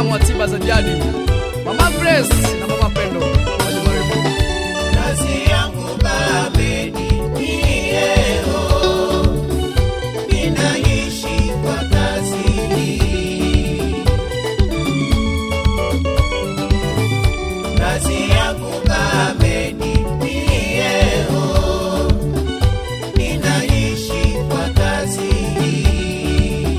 mtaalamu wa tiba za jadi, Mama Grace na Mama Pendo. Kazi yangu Bamedi nieo, ninaishi kwa kazi hii. Kazi yangu Bamedi nieo, ninaishi kwa kazi hii.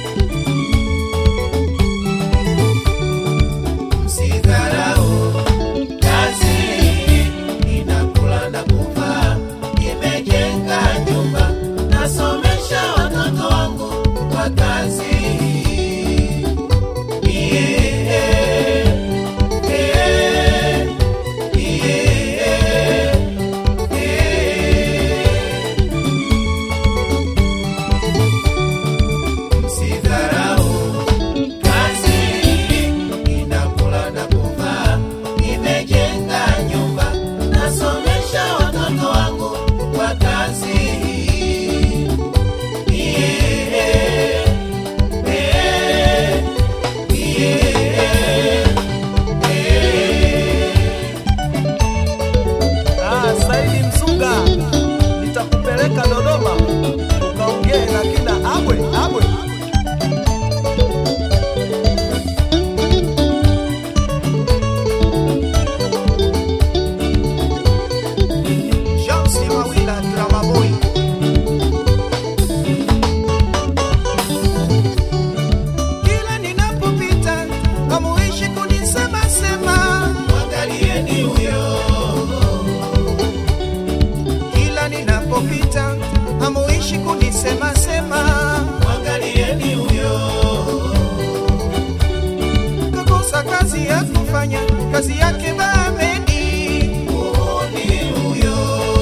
Msidharau kazi, ninakula na kuvaa, nimejenga nyumba, nasomesha watoto wangu kwa kazi hii. Msidharau kazi, ninakula na kuvaa, nimejenga nyumba, nasomesha watoto wangu kwa kazi hii. Saidi Msunga, nitakupeleka Dodoma ukaongee na kina Abwe. Shamsi Mawila Drama Boy. Kila ninapopita hamuishi kunisema sema, Mwangalieni huyo, kila ninapopita hamuishi kunisema sema, mwangalieni huyo, kakosa kazi ya kufanya, kazi yake Bamedi. muone huyo,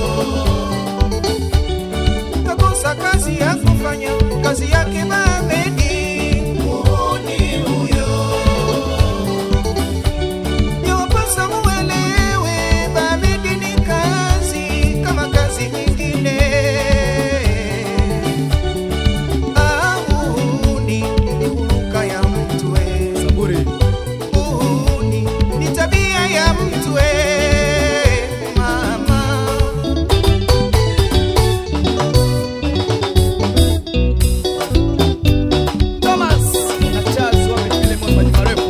Kakosa kazi ya kufanya, kazi yake Bamedi. muone huyo. Yawapasa muelewe, Bamedi ni kazi kama kazi nyingine. Uhuni ni huluka ya mtu we. Zaburi. Uhuni ni tabia ya mtu we, mama. Thomas na Charles wamefile maji marefu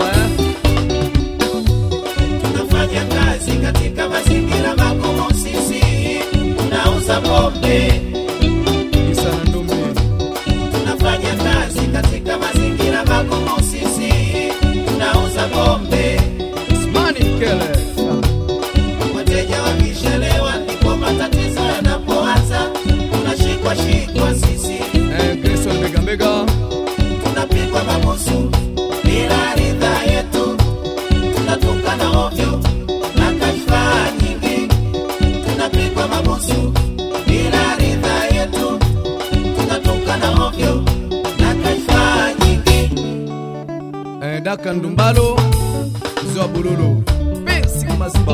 Tunafanya kazi katika mazingira magumu sisi, tunauza pombe. Isa na Ndumbi. Tunafanya kazi katika mazingira magumu sisi, tunauza pombe. Usmani Mkele. Wateja wakishelewa ndipo matatizo yanapoanza, tunashikwa sisi, Grace Mbega Mbega. tunapigwa mabusu bila ridhaa yetu, tunatukana ovyo na kashfa nyingi. Tunapigwa mabusu bila ridhaa yetu, tunatukana ovyo na kashfa nyingi. Daka Ndumbalo. Zoa Bululu. Pesi Maziba.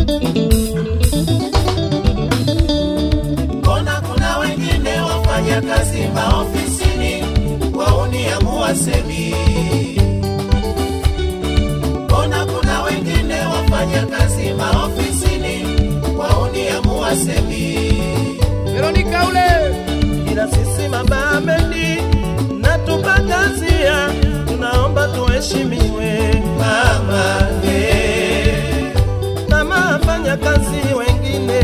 Mbona kuna wengine wafanya kazi maofisini, wauni hamuwasemi? Mbona kuna wengine wafanya kazi maofisini, wauni hamuwasemi? Veronica ule. Ila sisi Mabamedi na tupakazia, tunaomba tuheshimiwe Mama, kama afanya kazi wengine,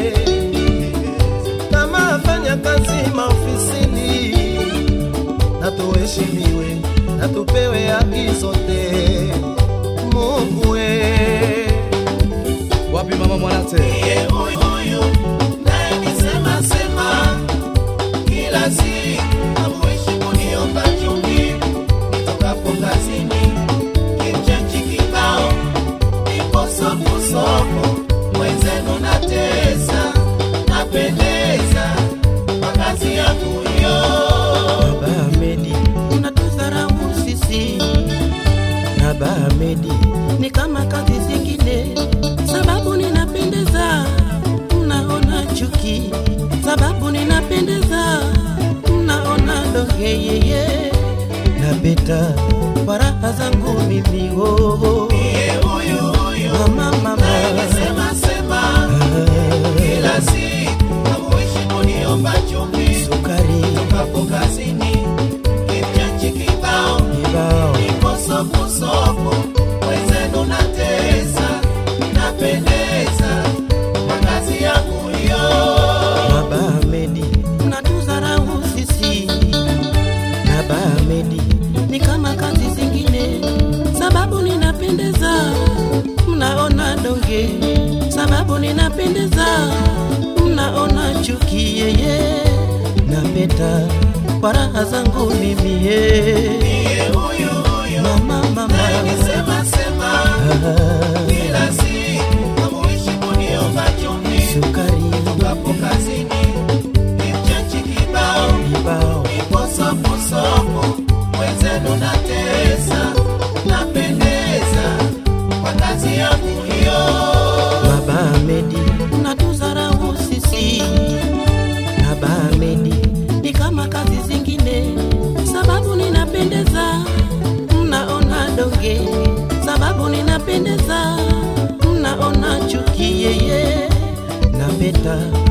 kama afanya kazi maofisini, na tuheshimiwe na tupewe haki zote. Mungu we. Wapi Mama Mwanate? ye huyu naye nisema sema, kila siku hamuishi kuniomba chumvi nitokapo kazini, kimchenji kibao nipo sofu mwenzenu natesa, napendeza kwa kazi yangu hiyo. Bamedi unatudharau sisi, na Bamedi ni kama kazi zingine, sababu ninapendeza mnaona chuki, sababu ninapendeza mnaona doge yeye. Na napeta kwa raha zangu mimi oh. Niye huyu Mama sema sema kila siku hamuishi kuniomba chumvi sukari tokapo kazini kipyanchi kibao niko sopo wenzenu natesa napendeza kwa kazi yangu hiyo. Baba Ahmedi mnatudharau sisi na Baba Ahmedi ni kama kazi zingine, sababu ninapendeza mnaona donge, sababu ninapendeza mnaona chuki yeye, napeta kwa raha zangu mimi Niye huyu mama sema kila siku hamuishi kuniomba chumvi sukari tokapo kazini kipyanchi kibao niko sopo wenzenu natesa napendeza kwa kazi yangu hiyo. Baba Ahmedi mnatudharau sisi na Baba Ahmedi ni kama kazi zingine, sababu ninapendeza mnaona donge, sababu ninapendeza mnaona chuki yeye, napeta